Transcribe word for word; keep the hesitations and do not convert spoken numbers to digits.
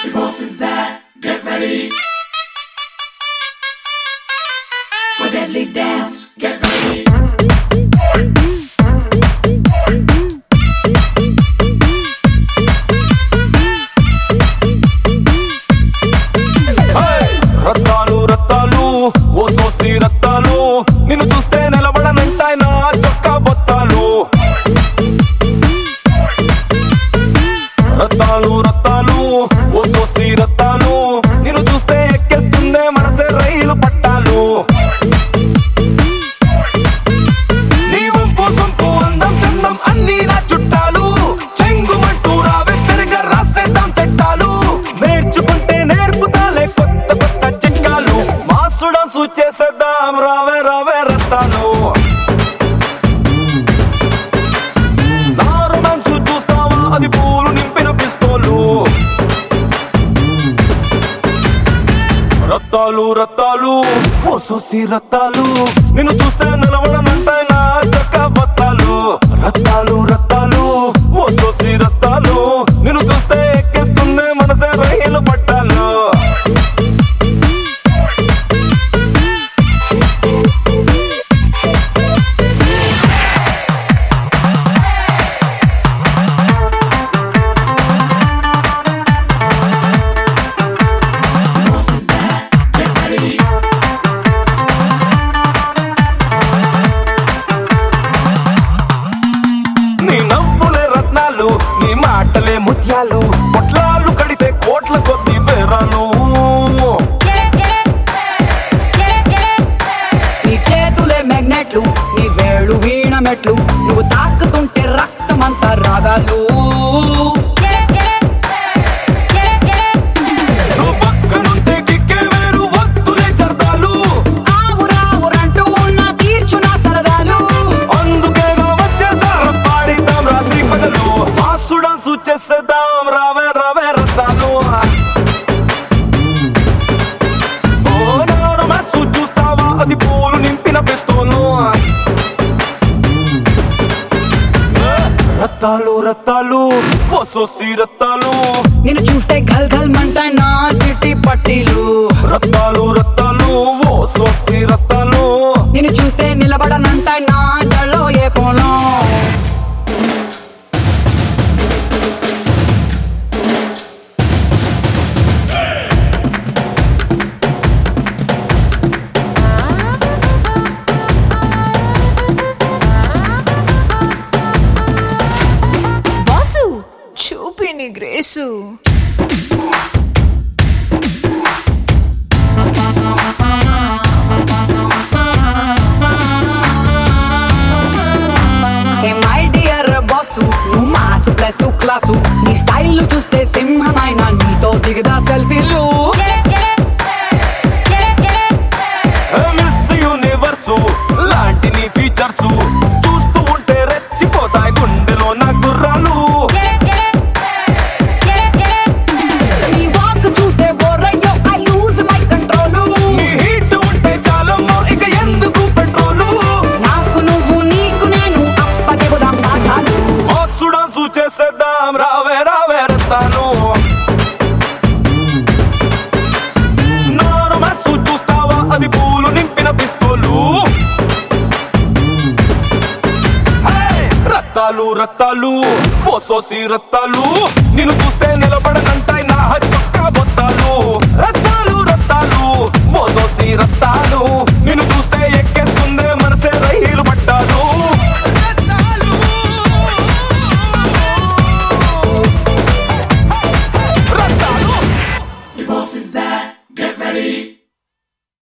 The boss is back, get ready for deadly dance, get ready. Rattalu Rattalu ఓ సోసి రత్తాలు నిన్ను చూస్తే నిలబడనంటాయి నా చొక్కా బొత్తాలు. రత్తాలు రత్తాలు ఓ సోసి రత్తాలు నిన్ను చూస్తే ఎక్కేస్తుందే మనసే రైలు పట్టాలు. నీ వంపు సొంపు అందం చందం అన్నీ నా చుట్టాలు చెంగుమంటూ రావే తిరిగా రాసేద్దాం చట్టాలు. నేర్చుకుంటే నేర్పుతాలే కొత్త కొత్త చిట్కాలు మాసు డాన్సు చేసేద్దాం రావే రావే రత్తాలు. నారు డాన్సు చూస్తావా అది పూలు నింపిన పిస్తోలు. రత్తాలు రత్తాలు ఓ సోసి రత్తాలు నిన్ను చూస్తే నిలబడనంటాయి నా చక్క బత్తాలు. రత్తాలు రత్తాలు ఓ సోసి రత్తాలు నిన్ను చూస్తే ఎక్కేస్తుందే మనసే రైలు పట్టాలు. The boss is back, get ready. నీ నవ్వులే రత్నాలు నీ మాటలే ముత్యాలు పొట్లాలు కడితే కోట్ల కొద్ది పేరాలు. నీ చేతులే మ్యాగ్నెట్లు నీ వేళ్ళు వీణ మెట్లు నువ్వు తాకుతుంటే రక్తమంతా రాగాలు. నువ్వు పక్కనుంటే కిక్కే వేరు వత్తులే చర్దాలు. ఆవురావురంటూ ఉన్న తీర్చు నా సరదాలు. అందుకేగా వచ్చేసార పాడిద్దాం రాత్రి పగలు మాసు డాన్సు చేసేద్దాం రావే రావే రత్తాలు. ఓ నాడు మ్యాచ్ చూస్తావా అది పూలు నింపిన పిస్తోలు. రత్తాలు రత్తాలు ఓ సోసి రత్తాలు నిన్ను చూస్తే గల్ గల్ మంటాయి నా చిట్టి పట్టీలు. రత్తాలు రత్తాలు ఓ సోసి రత్తాలు నిన్ను చూస్తే నిలబడనంటాయి నా జల్లో ఏ పోలం. బాసు చూపి నీ grace. Hey my dear boss నువ్వు మాసు ప్లస్ క్లాసు నీ స్టైల్ చూస్తే సింహమైన నీతో దిగదా సెల్ఫీలు. మిస్ యూనివర్సు లాంటి నీ ఫీచర్స్ చూస్తూ ఉంటే రెచ్చిపోతాయి గుండెలో నా గుర్రాలు. నీ వాక్ చూస్తే బోరయ్యో ఐ లూజ్ మై కంట్రోల్. నీ హీట్ ఉంటే చాలమ్మా ఇక ఎందుకు పెట్రోలు. నాకు నువ్వు నీకు నేను అప్ప చెబుదాం పాఠాలు. మాసు డాన్సు చేసేద్దాం రావే రావే రత్తాలు. నారు మ్యాచ్ చూస్తావా అది పూలు నింపిన పిస్తోలు. రత్తాలు రత్తాలు ఓ సోసి రత్తాలు నిన్ను చూస్తే నిలబడనంట